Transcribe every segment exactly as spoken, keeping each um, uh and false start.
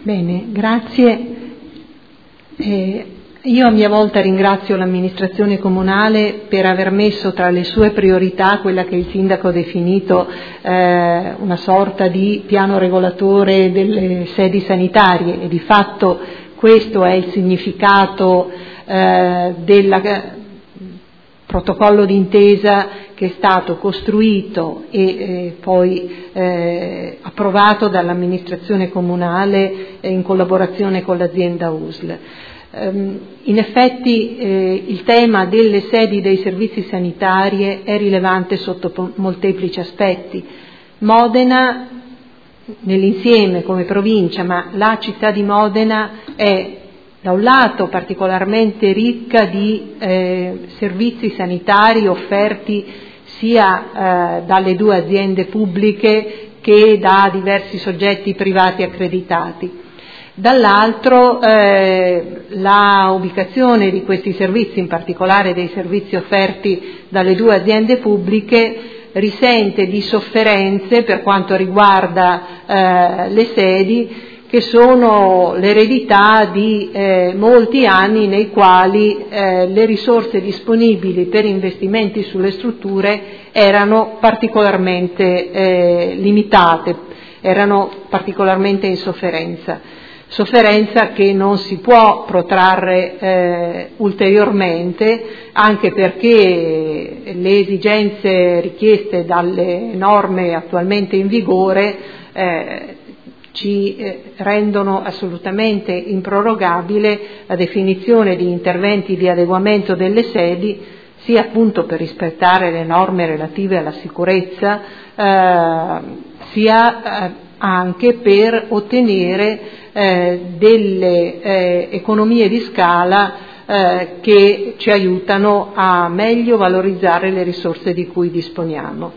Bene, grazie. Eh, io a mia volta ringrazio l'amministrazione comunale per aver messo tra le sue priorità quella che il sindaco ha definito eh, una sorta di piano regolatore delle sedi sanitarie, e di fatto questo è il significato eh, del protocollo d'intesa che è stato costruito e eh, poi eh, approvato dall'amministrazione comunale eh, in collaborazione con l'azienda U S L. Um, in effetti eh, il tema delle sedi dei servizi sanitari è rilevante sotto po- molteplici aspetti. Modena nell'insieme come provincia, ma la città di Modena è da un lato particolarmente ricca di eh, servizi sanitari offerti sia eh, dalle due aziende pubbliche che da diversi soggetti privati accreditati. Dall'altro eh, la ubicazione di questi servizi, in particolare dei servizi offerti dalle due aziende pubbliche, risente di sofferenze per quanto riguarda eh, le sedi, che sono l'eredità di eh, molti anni nei quali eh, le risorse disponibili per investimenti sulle strutture erano particolarmente eh, limitate, erano particolarmente in sofferenza. Sofferenza che non si può protrarre eh, ulteriormente, anche perché le esigenze richieste dalle norme attualmente in vigore eh, ci eh, rendono assolutamente improrogabile la definizione di interventi di adeguamento delle sedi, sia appunto per rispettare le norme relative alla sicurezza, eh, sia eh, anche per ottenere eh, delle eh, economie di scala eh, che ci aiutano a meglio valorizzare le risorse di cui disponiamo.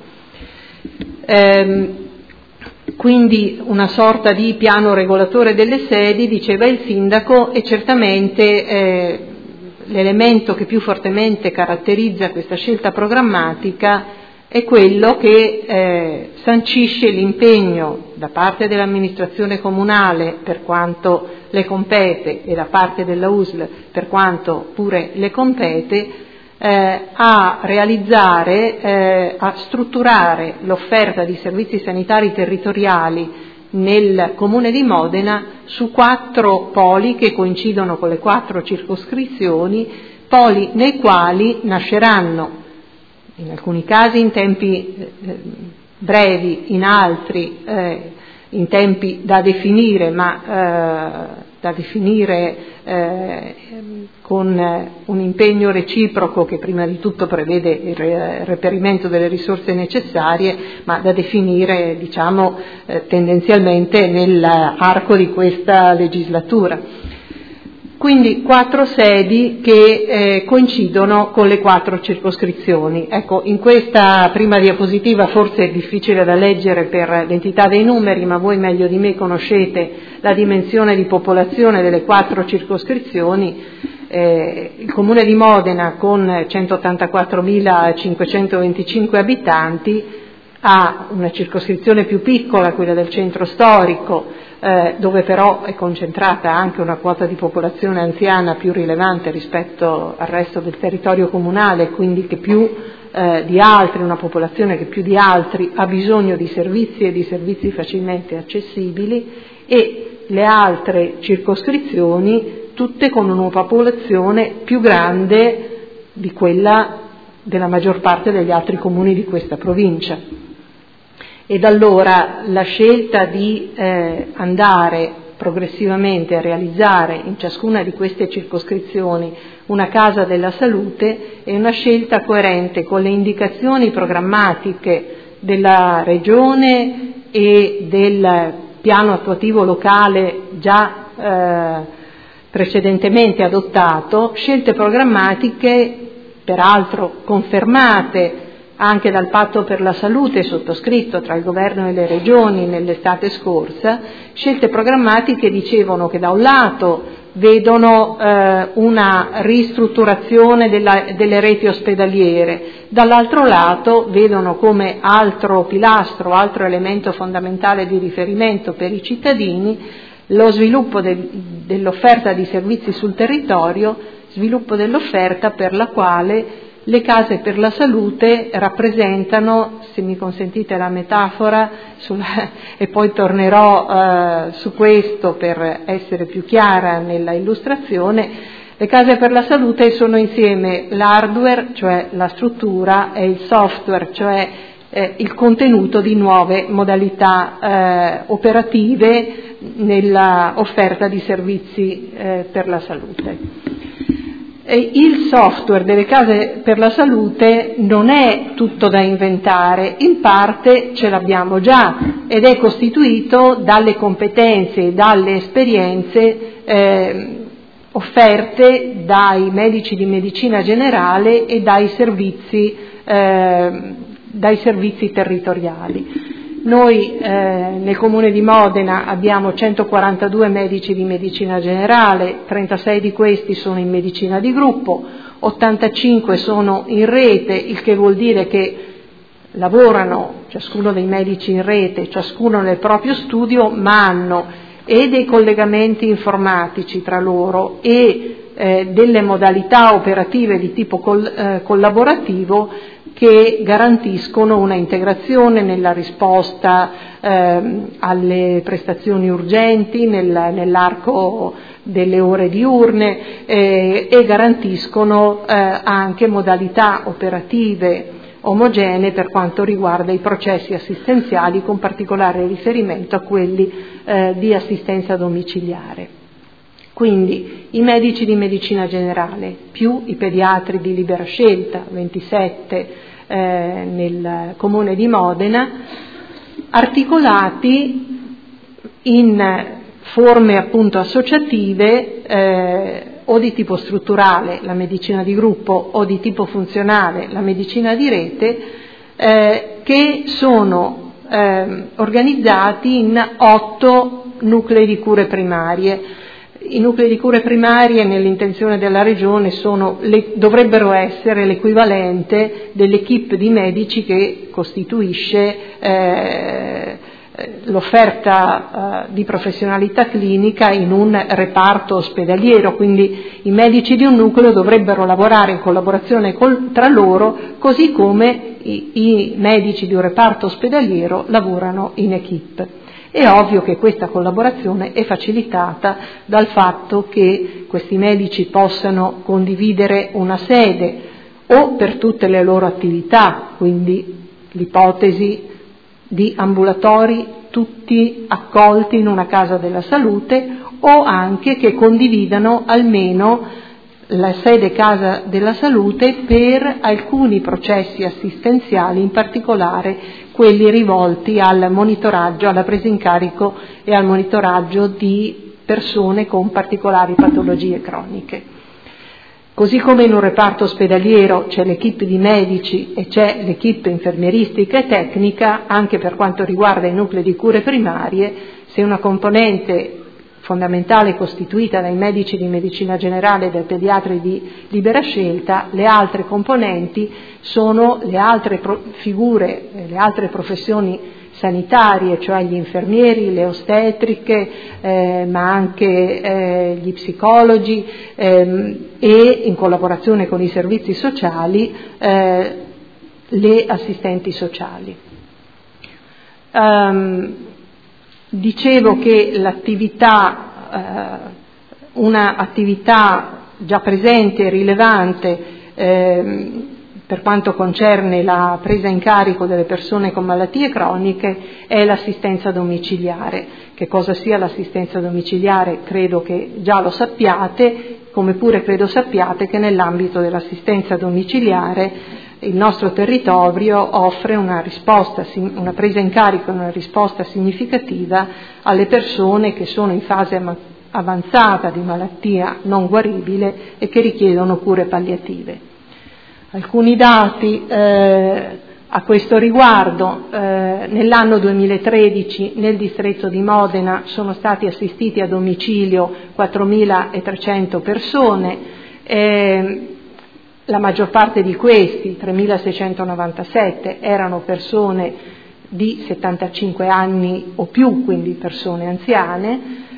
Ehm, Quindi una sorta di piano regolatore delle sedi, diceva il sindaco, e certamente eh, l'elemento che più fortemente caratterizza questa scelta programmatica è quello che eh, sancisce l'impegno da parte dell'amministrazione comunale per quanto le compete e da parte della U S L per quanto pure le compete, Eh, a realizzare, eh, a strutturare l'offerta di servizi sanitari territoriali nel Comune di Modena su quattro poli che coincidono con le quattro circoscrizioni, poli nei quali nasceranno, in alcuni casi in tempi eh, brevi, in altri eh, in tempi da definire, ma eh, da definire eh, con un impegno reciproco che prima di tutto prevede il reperimento delle risorse necessarie, ma da definire, diciamo, eh, tendenzialmente nell'arco di questa legislatura. Quindi quattro sedi che eh, coincidono con le quattro circoscrizioni. Ecco, in questa prima diapositiva forse è difficile da leggere per l'entità dei numeri, ma voi meglio di me conoscete la dimensione di popolazione delle quattro circoscrizioni. Eh, il Comune di Modena con centottantquattromilacinquecentoventicinque abitanti ha una circoscrizione più piccola, quella del centro storico, eh, dove però è concentrata anche una quota di popolazione anziana più rilevante rispetto al resto del territorio comunale, quindi che più eh, di altri, una popolazione che più di altri ha bisogno di servizi e di servizi facilmente accessibili, e le altre circoscrizioni tutte con una popolazione più grande di quella della maggior parte degli altri comuni di questa provincia. Ed allora la scelta di eh, andare progressivamente a realizzare in ciascuna di queste circoscrizioni una casa della salute è una scelta coerente con le indicazioni programmatiche della Regione e del piano attuativo locale già eh, precedentemente adottato, scelte programmatiche peraltro confermate anche dal patto per la salute sottoscritto tra il governo e le regioni nell'estate scorsa, scelte programmatiche dicevano che da un lato vedono eh, una ristrutturazione della, delle reti ospedaliere, dall'altro lato vedono come altro pilastro, altro elemento fondamentale di riferimento per i cittadini Lo sviluppo de, dell'offerta di servizi sul territorio, sviluppo dell'offerta per la quale le case per la salute rappresentano, se mi consentite la metafora, sulla, e poi tornerò eh, su questo per essere più chiara nella illustrazione, le case per la salute sono insieme l'hardware, cioè la struttura, e il software, cioè eh, il contenuto di nuove modalità eh, operative nella offerta di servizi eh, per la salute. Il software delle case per la salute non è tutto da inventare, in parte ce l'abbiamo già ed è costituito dalle competenze e dalle esperienze eh, offerte dai medici di medicina generale e dai servizi, eh, dai servizi territoriali. Noi eh, nel Comune di Modena abbiamo centoquarantadue medici di medicina generale, trentasei di questi sono in medicina di gruppo, ottantacinque sono in rete, il che vuol dire che lavorano ciascuno dei medici in rete, ciascuno nel proprio studio, ma hanno e dei collegamenti informatici tra loro e eh, delle modalità operative di tipo col, eh, collaborativo che garantiscono una integrazione nella risposta eh, alle prestazioni urgenti nel, nell'arco delle ore diurne eh, e garantiscono eh, anche modalità operative omogenee per quanto riguarda i processi assistenziali, con particolare riferimento a quelli eh, di assistenza domiciliare. Quindi i medici di medicina generale più i pediatri di libera scelta, ventisette eh, nel Comune di Modena, articolati in forme appunto associative eh, o di tipo strutturale, la medicina di gruppo, o di tipo funzionale, la medicina di rete, eh, che sono eh, organizzati in otto nuclei di cure primarie. I nuclei di cure primarie nell'intenzione della Regione sono le, dovrebbero essere l'equivalente dell'equipe di medici che costituisce eh, l'offerta eh, di professionalità clinica in un reparto ospedaliero, quindi i medici di un nucleo dovrebbero lavorare in collaborazione col, tra loro, così come i, i medici di un reparto ospedaliero lavorano in equipe. È ovvio che questa collaborazione è facilitata dal fatto che questi medici possano condividere una sede o per tutte le loro attività, quindi l'ipotesi di ambulatori tutti accolti in una casa della salute, o anche che condividano almeno la sede casa della salute per alcuni processi assistenziali, in particolare quelli rivolti al monitoraggio, alla presa in carico e al monitoraggio di persone con particolari patologie croniche. Così come in un reparto ospedaliero c'è l'equipe di medici e c'è l'equipe infermieristica e tecnica, anche per quanto riguarda i nuclei di cure primarie, se una componente fondamentale costituita dai medici di medicina generale e dai pediatri di libera scelta, le altre componenti sono le altre pro- figure, le altre professioni sanitarie, cioè gli infermieri, le ostetriche, eh, ma anche eh, gli psicologi ehm, e, in collaborazione con i servizi sociali, eh, le assistenti sociali. Um, Dicevo che l'attività, eh, una attività già presente e rilevante eh, per quanto concerne la presa in carico delle persone con malattie croniche è l'assistenza domiciliare. Che cosa sia l'assistenza domiciliare credo che già lo sappiate, come pure credo sappiate che nell'ambito dell'assistenza domiciliare il nostro territorio offre una risposta, una presa in carico, una risposta significativa alle persone che sono in fase avanzata di malattia non guaribile e che richiedono cure palliative. Alcuni dati eh, a questo riguardo: eh, nell'anno duemilatredici nel distretto di Modena sono stati assistiti a domicilio quattromilatrecento persone, eh, la maggior parte di questi, tremilaseicentonovantasette, erano persone di settantacinque anni o più, quindi persone anziane.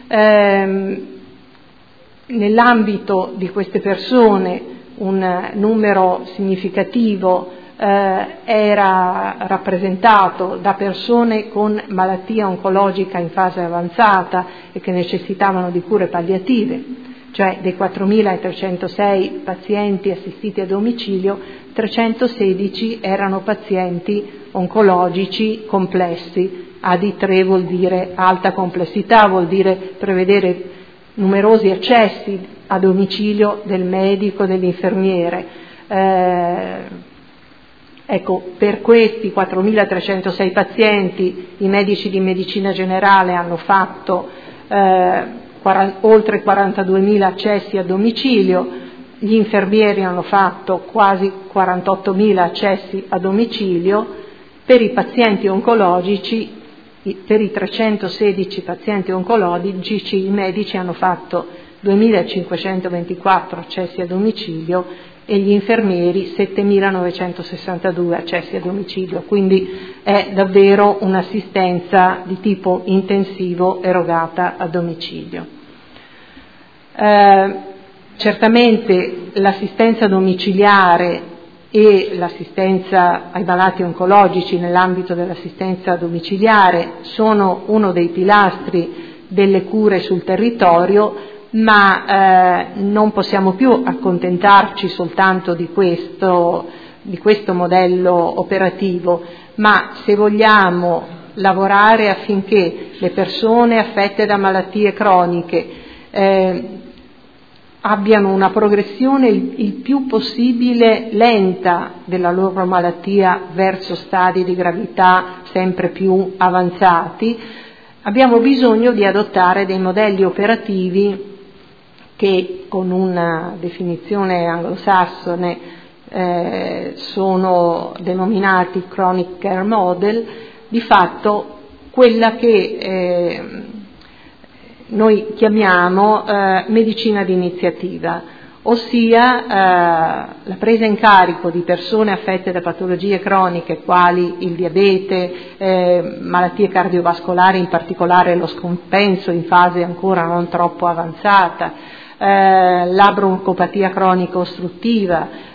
Ehm, nell'ambito di queste persone un numero significativo eh, era rappresentato da persone con malattia oncologica in fase avanzata e che necessitavano di cure palliative, cioè dei quattromilatrecentosei pazienti assistiti a domicilio, trecentosedici erano pazienti oncologici complessi. A D tre vuol dire alta complessità, vuol dire prevedere numerosi accessi a domicilio del medico, dell'infermiere. Eh, ecco, per questi quattromilatrecentosei pazienti i medici di medicina generale hanno fatto eh, quaranta, oltre quarantaduemila accessi a domicilio, gli infermieri hanno fatto quasi quarantottomila accessi a domicilio, per i pazienti oncologici, per i trecentosedici pazienti oncologici i medici hanno fatto duemilacinquecentoventiquattro accessi a domicilio e gli infermieri settemilanovecentosessantadue accessi a domicilio, quindi è davvero un'assistenza di tipo intensivo erogata a domicilio. Eh, certamente l'assistenza domiciliare e l'assistenza ai malati oncologici nell'ambito dell'assistenza domiciliare sono uno dei pilastri delle cure sul territorio, ma eh, non possiamo più accontentarci soltanto di questo, di questo modello operativo, ma se vogliamo lavorare affinché le persone affette da malattie croniche eh, abbiano una progressione il, il più possibile lenta della loro malattia verso stadi di gravità sempre più avanzati, abbiamo bisogno di adottare dei modelli operativi che, con una definizione anglosassone, eh, sono denominati chronic care model, di fatto quella che eh, noi chiamiamo eh, medicina di iniziativa, ossia eh, la presa in carico di persone affette da patologie croniche quali il diabete, eh, malattie cardiovascolari, in particolare lo scompenso in fase ancora non troppo avanzata, eh, la broncopatia cronica ostruttiva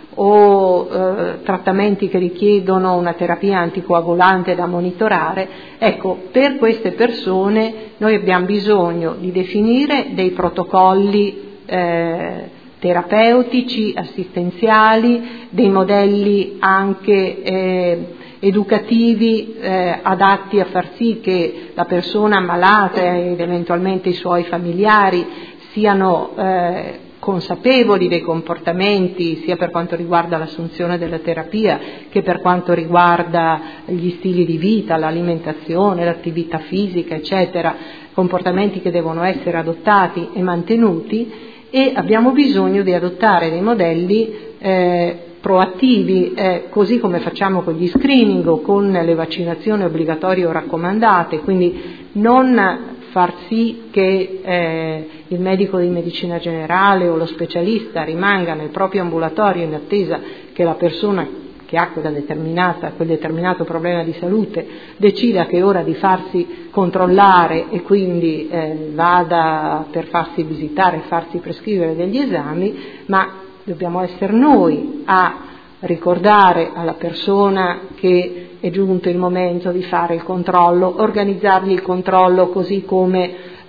o eh, trattamenti che richiedono una terapia anticoagulante da monitorare. Ecco, per queste persone noi abbiamo bisogno di definire dei protocolli eh, terapeutici, assistenziali, dei modelli anche eh, educativi eh, adatti a far sì che la persona ammalata ed eventualmente i suoi familiari siano eh, consapevoli dei comportamenti, sia per quanto riguarda l'assunzione della terapia che per quanto riguarda gli stili di vita, l'alimentazione, l'attività fisica, eccetera, comportamenti che devono essere adottati e mantenuti, e abbiamo bisogno di adottare dei modelli eh, proattivi, eh, così come facciamo con gli screening o con le vaccinazioni obbligatorie o raccomandate, quindi non far sì che eh, il medico di medicina generale o lo specialista rimanga nel proprio ambulatorio in attesa che la persona che ha quella determinata, quel determinato problema di salute decida che è ora di farsi controllare e quindi eh, vada per farsi visitare e farsi prescrivere degli esami, ma dobbiamo essere noi a ricordare alla persona che è giunto il momento di fare il controllo, organizzargli il controllo così come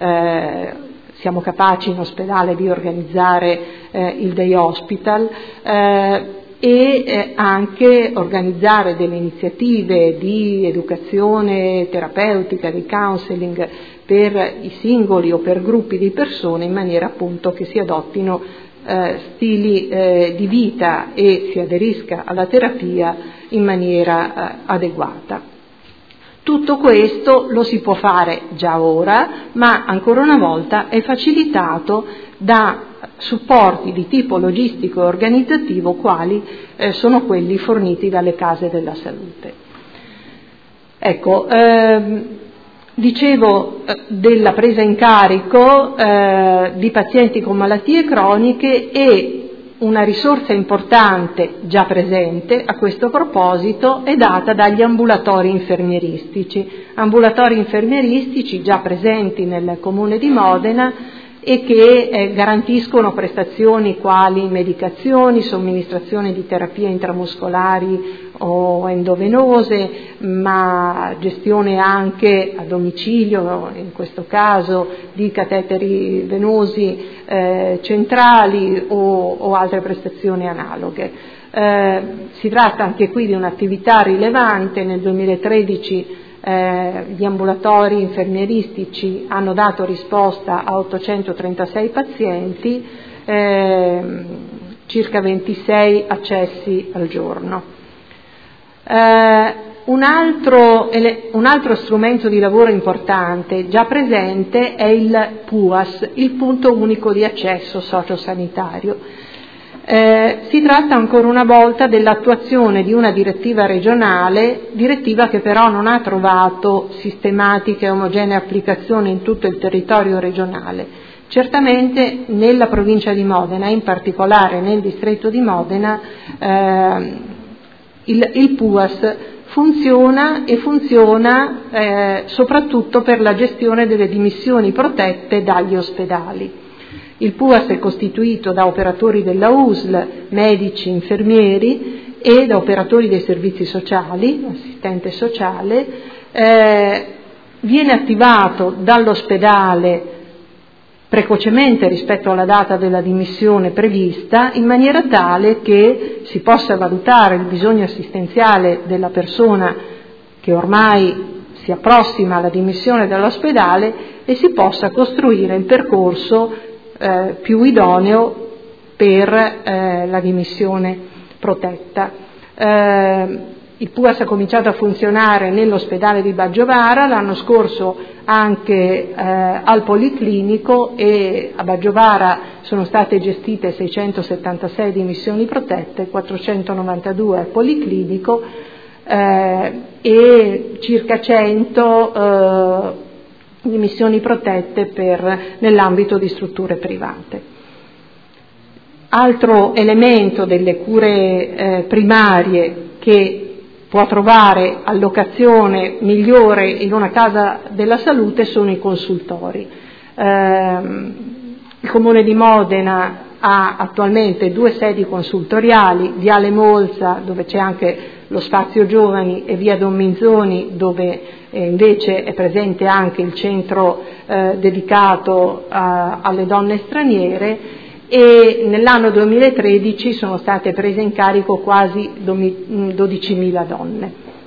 eh, siamo capaci in ospedale di organizzare eh, il day hospital, eh, e eh, anche organizzare delle iniziative di educazione terapeutica, di counseling per i singoli o per gruppi di persone, in maniera appunto che si adottino eh, stili eh, di vita e si aderisca alla terapia in maniera eh, adeguata. Tutto questo lo si può fare già ora, ma ancora una volta è facilitato da supporti di tipo logistico e organizzativo quali eh, sono quelli forniti dalle case della salute. Ecco, ehm, dicevo eh, della presa in carico eh, di pazienti con malattie croniche, e una risorsa importante già presente a questo proposito è data dagli ambulatori infermieristici, ambulatori infermieristici già presenti nel Comune di Modena e che eh, garantiscono prestazioni quali medicazioni, somministrazione di terapie intramuscolari o endovenose, ma gestione anche a domicilio, in questo caso, di cateteri venosi eh, centrali o, o altre prestazioni analoghe. Eh, si tratta anche qui di un'attività rilevante. Nel duemilatredici Eh, gli ambulatori infermieristici hanno dato risposta a ottocentotrentasei pazienti, eh, circa ventisei accessi al giorno. Eh, un, altro, un altro strumento di lavoro importante già presente è il P U A S, il punto unico di accesso sociosanitario. Eh, si tratta ancora una volta dell'attuazione di una direttiva regionale, direttiva che però non ha trovato sistematica e omogenea applicazione in tutto il territorio regionale. Certamente nella provincia di Modena, in particolare nel distretto di Modena, eh, il, il P U A S funziona e funziona eh, soprattutto per la gestione delle dimissioni protette dagli ospedali. Il P U A S è costituito da operatori della U S L, medici, infermieri e da operatori dei servizi sociali, assistente sociale, eh, viene attivato dall'ospedale precocemente rispetto alla data della dimissione prevista, in maniera tale che si possa valutare il bisogno assistenziale della persona che ormai si approssima alla dimissione dall'ospedale e si possa costruire il percorso Eh, più idoneo per eh, la dimissione protetta. Eh, il P U A S ha cominciato a funzionare nell'ospedale di Baggiovara, l'anno scorso anche eh, al Policlinico, e a Baggiovara sono state gestite seicentosettantasei dimissioni protette, quattrocentonovantadue al Policlinico eh, e circa cento eh, dimissioni protette per, nell'ambito di strutture private. Altro elemento delle cure eh, primarie che può trovare allocazione migliore in una casa della salute sono i consultori. Eh, il Comune di Modena ha attualmente due sedi consultoriali, Viale Molza, dove c'è anche lo spazio giovani, e Via Don Minzoni, dove E invece è presente anche il centro eh, dedicato a, alle donne straniere, e nell'anno duemilatredici sono state prese in carico quasi dodicimila donne.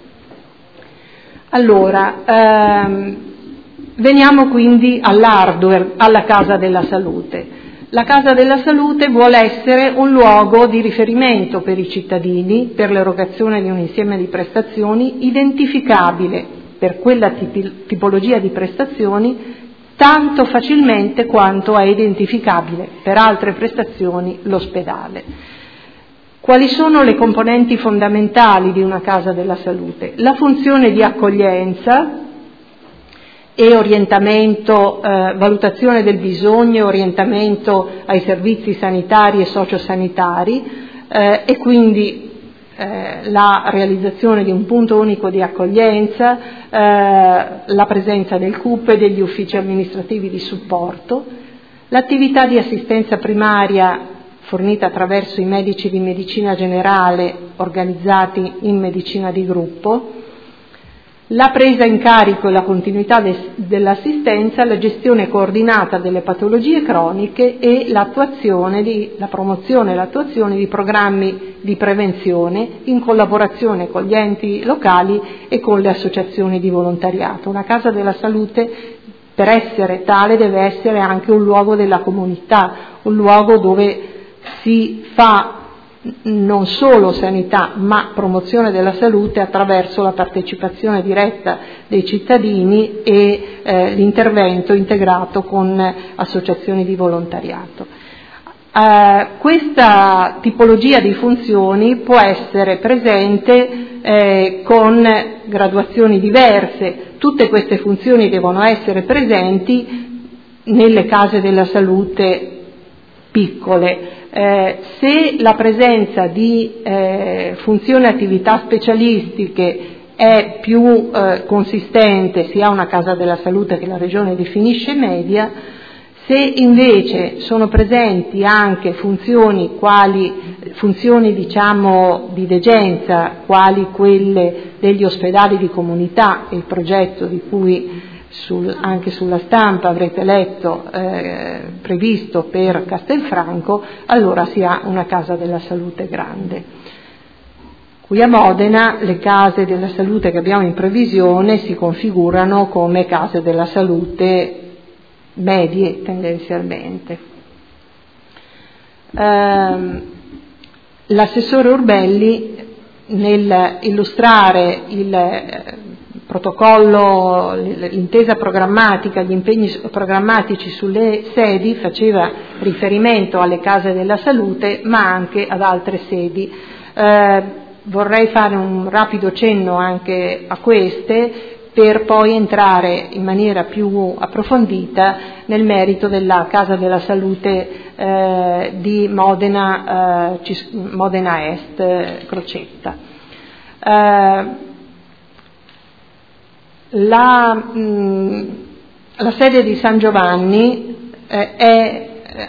Allora, ehm, veniamo quindi all'hardware, alla Casa della Salute. La Casa della Salute vuole essere un luogo di riferimento per i cittadini per l'erogazione di un insieme di prestazioni identificabile per quella tipi, tipologia di prestazioni tanto facilmente quanto è identificabile per altre prestazioni l'ospedale. Quali sono le componenti fondamentali di una Casa della Salute? La funzione di accoglienza e orientamento, eh, valutazione del bisogno e orientamento ai servizi sanitari e sociosanitari eh, e quindi Eh, la realizzazione di un punto unico di accoglienza, eh, la presenza del C U P e degli uffici amministrativi di supporto, l'attività di assistenza primaria fornita attraverso i medici di medicina generale organizzati in medicina di gruppo, la presa in carico e la continuità de- dell'assistenza, la gestione coordinata delle patologie croniche e l'attuazione di, la promozione e l'attuazione di programmi di prevenzione in collaborazione con gli enti locali e con le associazioni di volontariato. Una Casa della Salute, per essere tale, deve essere anche un luogo della comunità, un luogo dove si fa non solo sanità, ma promozione della salute attraverso la partecipazione diretta dei cittadini e eh, l'intervento integrato con associazioni di volontariato. Eh, questa tipologia di funzioni può essere presente eh, con graduazioni diverse. Tutte queste funzioni devono essere presenti nelle case della salute piccole. Eh, se la presenza di eh, funzioni e attività specialistiche è più eh, consistente, si ha una casa della salute che la Regione definisce media. Se invece sono presenti anche funzioni quali funzioni diciamo di degenza, quali quelle degli ospedali di comunità, il progetto di cui sul, anche sulla stampa avrete letto eh, previsto per Castelfranco, allora si ha una casa della salute grande. Qui a Modena le case della salute che abbiamo in previsione si configurano come case della salute medie tendenzialmente. Ehm, l'assessore Urbelli nel illustrare il eh, protocollo, l'intesa programmatica, gli impegni programmatici sulle sedi faceva riferimento alle case della salute ma anche ad altre sedi. Eh, vorrei fare un rapido cenno anche a queste per poi entrare in maniera più approfondita nel merito della Casa della Salute eh, di Modena, eh, Modena Est, eh, Crocetta. Eh, la, mh, la sede di San Giovanni eh, è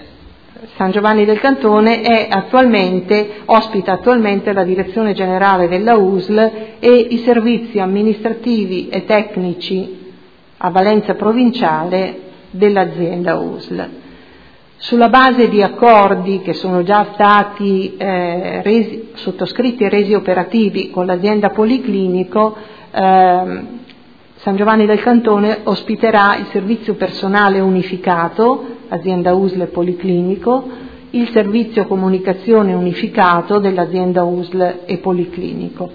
San Giovanni del Cantone è attualmente, ospita attualmente la Direzione Generale della U S L e i servizi amministrativi e tecnici a valenza provinciale dell'azienda U S L. Sulla base di accordi che sono già stati eh, resi, sottoscritti e resi operativi con l'azienda Policlinico, eh, San Giovanni del Cantone ospiterà il servizio personale unificato, azienda U S L e Policlinico, il servizio comunicazione unificato dell'azienda U S L e Policlinico.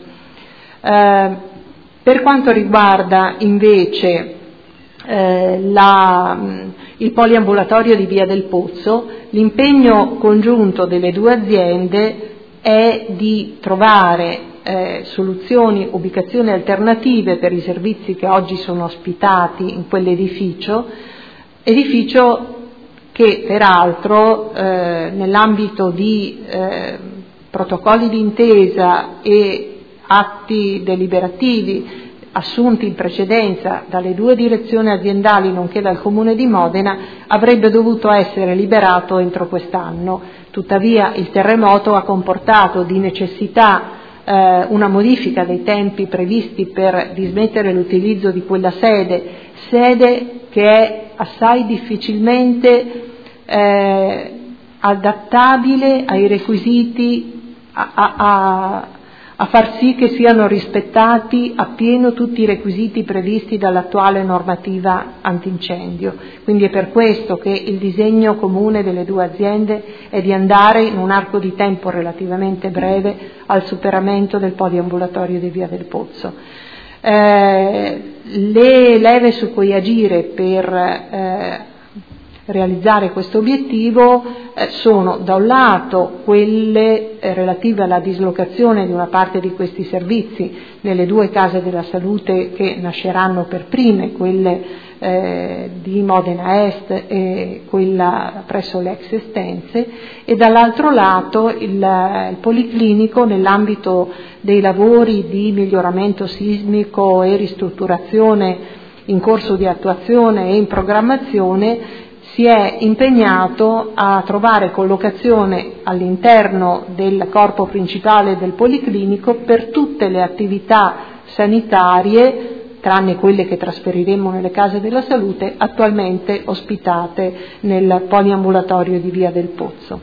Eh, per quanto riguarda invece eh, la, il poliambulatorio di Via del Pozzo, l'impegno congiunto delle due aziende è di trovare Eh, soluzioni, ubicazioni alternative per i servizi che oggi sono ospitati in quell'edificio, edificio che peraltro eh, nell'ambito di eh, protocolli d'intesa e atti deliberativi assunti in precedenza dalle due direzioni aziendali nonché dal Comune di Modena avrebbe dovuto essere liberato entro quest'anno. Tuttavia il terremoto ha comportato di necessità una modifica dei tempi previsti per dismettere l'utilizzo di quella sede, sede che è assai difficilmente eh, adattabile ai requisiti, a, a, a, a far sì che siano rispettati appieno tutti i requisiti previsti dall'attuale normativa antincendio. Quindi è per questo che il disegno comune delle due aziende è di andare in un arco di tempo relativamente breve al superamento del poliambulatorio di Via del Pozzo. Eh, le leve su cui agire per eh, realizzare questo obiettivo eh, sono da un lato quelle eh, relative alla dislocazione di una parte di questi servizi nelle due case della salute che nasceranno per prime, quelle eh, di Modena Est e quella presso l'ex Estense, e dall'altro lato il, il Policlinico nell'ambito dei lavori di miglioramento sismico e ristrutturazione in corso di attuazione e in programmazione si è impegnato a trovare collocazione all'interno del corpo principale del Policlinico per tutte le attività sanitarie, tranne quelle che trasferiremo nelle case della salute, attualmente ospitate nel poliambulatorio di Via del Pozzo.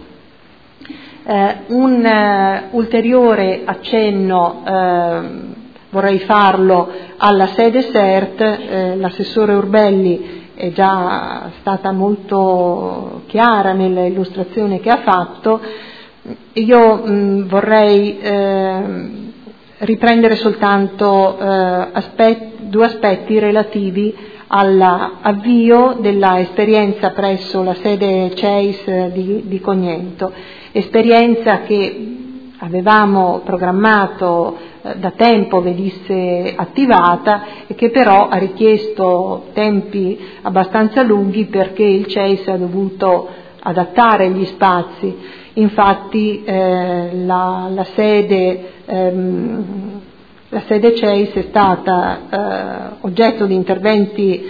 Eh, un uh, ulteriore accenno eh, vorrei farlo alla sede S E R T, eh, l'assessore Urbelli è già stata molto chiara nell'illustrazione che ha fatto. Io mh, vorrei eh, riprendere soltanto eh, aspetti, due aspetti relativi all'avvio della esperienza presso la sede C E I S di, di Cognento, esperienza che avevamo programmato eh, da tempo venisse attivata e che però ha richiesto tempi abbastanza lunghi perché il C E I S ha dovuto adattare gli spazi. Infatti eh, la, la sede ehm, La sede C E I S è stata eh, oggetto di interventi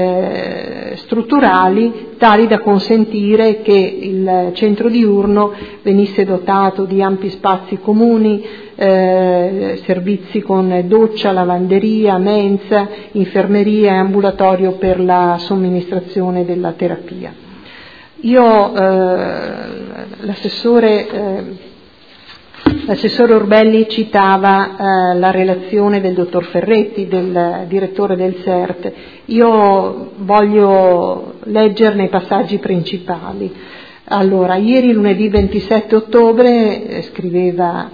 eh, strutturali tali da consentire che il centro diurno venisse dotato di ampi spazi comuni, eh, servizi con doccia, lavanderia, mensa, infermeria e ambulatorio per la somministrazione della terapia. Io, eh, l'assessore eh, L'assessore Orbelli citava eh, la relazione del dottor Ferretti, del direttore del S E R T. Io voglio leggerne i passaggi principali. Allora, ieri lunedì ventisette ottobre, eh, scriveva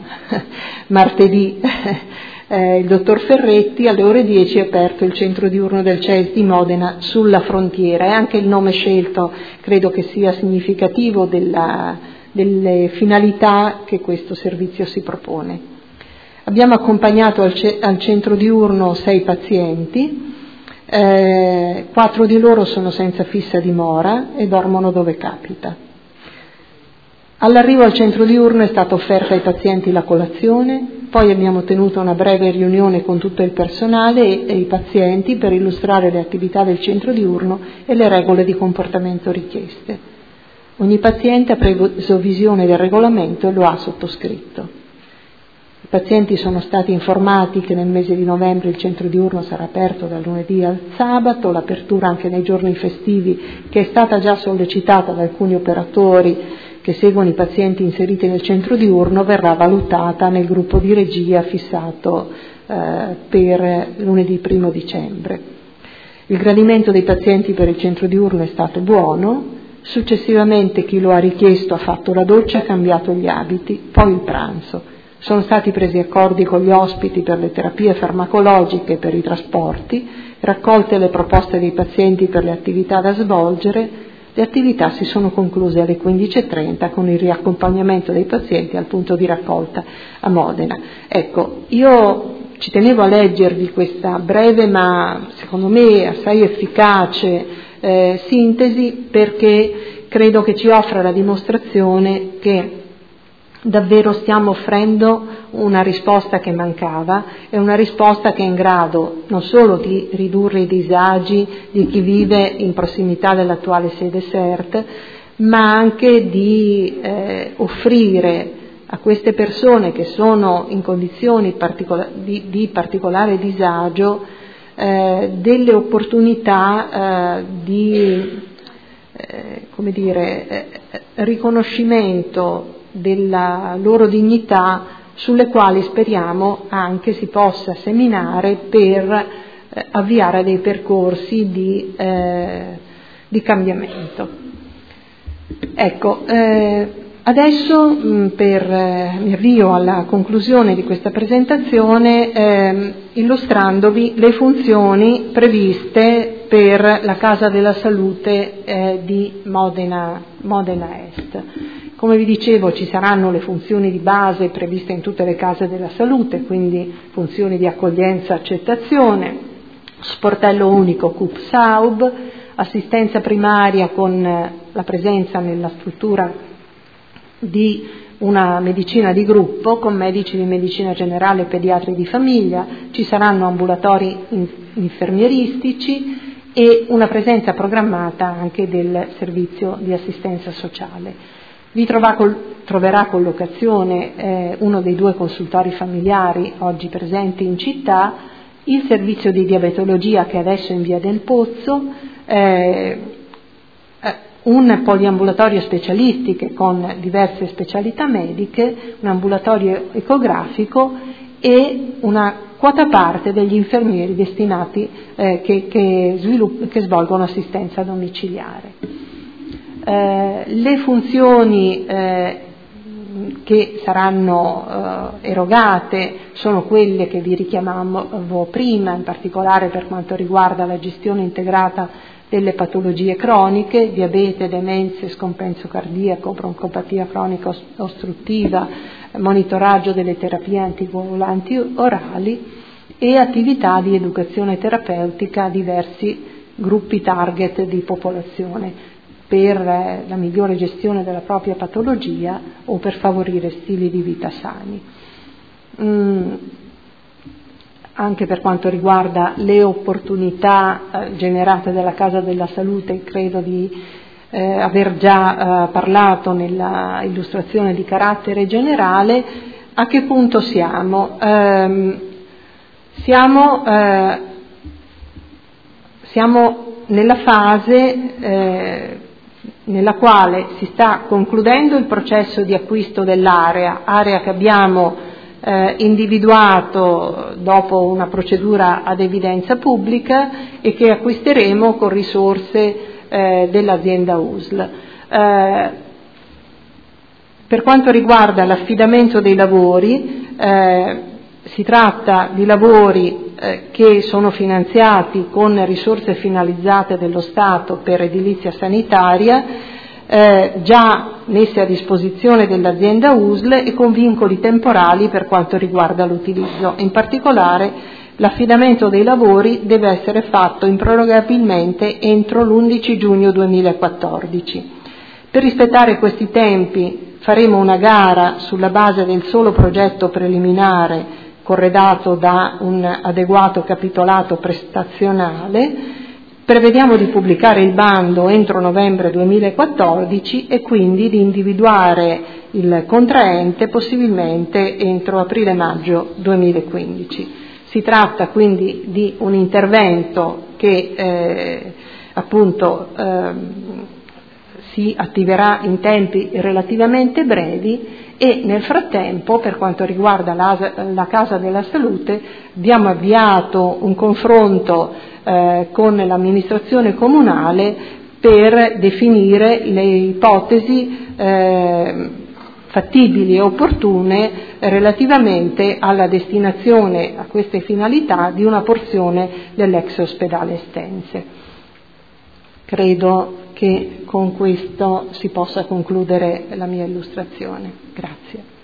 martedì eh, il dottor Ferretti, alle ore dieci è aperto il centro diurno del C E I S di Modena sulla frontiera, e anche il nome scelto credo che sia significativo della delle finalità che questo servizio si propone. Abbiamo accompagnato al, ce- al centro diurno sei pazienti, eh, quattro di loro sono senza fissa dimora e dormono dove capita. All'arrivo al centro diurno è stata offerta ai pazienti la colazione, poi abbiamo tenuto una breve riunione con tutto il personale e, e i pazienti per illustrare le attività del centro diurno e le regole di comportamento richieste. Ogni paziente ha preso visione del regolamento e lo ha sottoscritto. I pazienti sono stati informati che nel mese di novembre il centro diurno sarà aperto dal lunedì al sabato, l'apertura anche nei giorni festivi, che è stata già sollecitata da alcuni operatori che seguono i pazienti inseriti nel centro diurno, verrà valutata nel gruppo di regia fissato eh, per lunedì primo dicembre. Il gradimento dei pazienti per il centro diurno è stato buono. Successivamente chi lo ha richiesto ha fatto la doccia e cambiato gli abiti, poi il pranzo. Sono stati presi accordi con gli ospiti per le terapie farmacologiche e per i trasporti, raccolte le proposte dei pazienti per le attività da svolgere. Le attività si sono concluse alle quindici e trenta con il riaccompagnamento dei pazienti al punto di raccolta a Modena. Ecco, io ci tenevo a leggervi questa breve ma secondo me assai efficace Eh, sintesi, perché credo che ci offra la dimostrazione che davvero stiamo offrendo una risposta che mancava, e una risposta che è in grado non solo di ridurre i disagi di chi vive in prossimità dell'attuale sede S E R T, ma anche di eh, offrire a queste persone che sono in condizioni particola- di, di particolare disagio Eh, delle opportunità eh, di eh, come dire, eh, riconoscimento della loro dignità, sulle quali speriamo anche si possa seminare per eh, avviare dei percorsi di, eh, di cambiamento. Ecco, eh, adesso mh, per, eh, mi avvio alla conclusione di questa presentazione eh, illustrandovi le funzioni previste per la Casa della Salute eh, di Modena, Modena Est. Come vi dicevo, ci saranno le funzioni di base previste in tutte le case della salute, quindi funzioni di accoglienza, accettazione, sportello unico C U P S A U B, assistenza primaria con la presenza nella struttura di una medicina di gruppo con medici di medicina generale e pediatri di famiglia, ci saranno ambulatori infermieristici e una presenza programmata anche del servizio di assistenza sociale. Vi troverà collocazione eh, uno dei due consultori familiari oggi presenti in città, il servizio di diabetologia che adesso è in via del Pozzo, eh, un poliambulatorio specialistiche con diverse specialità mediche, un ambulatorio ecografico e una quota parte degli infermieri destinati eh, che, che, svilupp- che svolgono assistenza domiciliare. Eh, le funzioni eh, che saranno eh, erogate sono quelle che vi richiamavo prima, in particolare per quanto riguarda la gestione integrata delle patologie croniche, diabete, demenze, scompenso cardiaco, broncopatia cronica ostruttiva, monitoraggio delle terapie anticoagulanti orali e attività di educazione terapeutica a diversi gruppi target di popolazione. per eh, la migliore gestione della propria patologia o per favorire stili di vita sani. Mm. Anche per quanto riguarda le opportunità eh, generate dalla Casa della Salute, credo di eh, aver già eh, parlato nella illustrazione di carattere generale. A che punto siamo? Ehm, siamo, eh, siamo nella fase eh, nella quale si sta concludendo il processo di acquisto dell'area, area che abbiamo Eh, individuato dopo una procedura ad evidenza pubblica e che acquisteremo con risorse eh, dell'azienda U S L. Eh, per quanto riguarda l'affidamento dei lavori, eh, si tratta di lavori eh, che sono finanziati con risorse finalizzate dello Stato per edilizia sanitaria, Eh, già messe a disposizione dell'azienda U S L e con vincoli temporali per quanto riguarda l'utilizzo. In particolare l'affidamento dei lavori deve essere fatto improrogabilmente entro l'undici giugno duemilaquattordici. Per rispettare questi tempi faremo una gara sulla base del solo progetto preliminare corredato da un adeguato capitolato prestazionale. Prevediamo di pubblicare il bando entro novembre duemilaquattordici e quindi di individuare il contraente possibilmente entro aprile-maggio duemilaquindici. Si tratta quindi di un intervento che eh, appunto eh, si attiverà in tempi relativamente brevi e nel frattempo, per quanto riguarda la, la Casa della Salute, abbiamo avviato un confronto eh, con l'amministrazione comunale per definire le ipotesi eh, fattibili e opportune relativamente alla destinazione a queste finalità di una porzione dell'ex ospedale Estense. Credo che con questo si possa concludere la mia illustrazione. Grazie.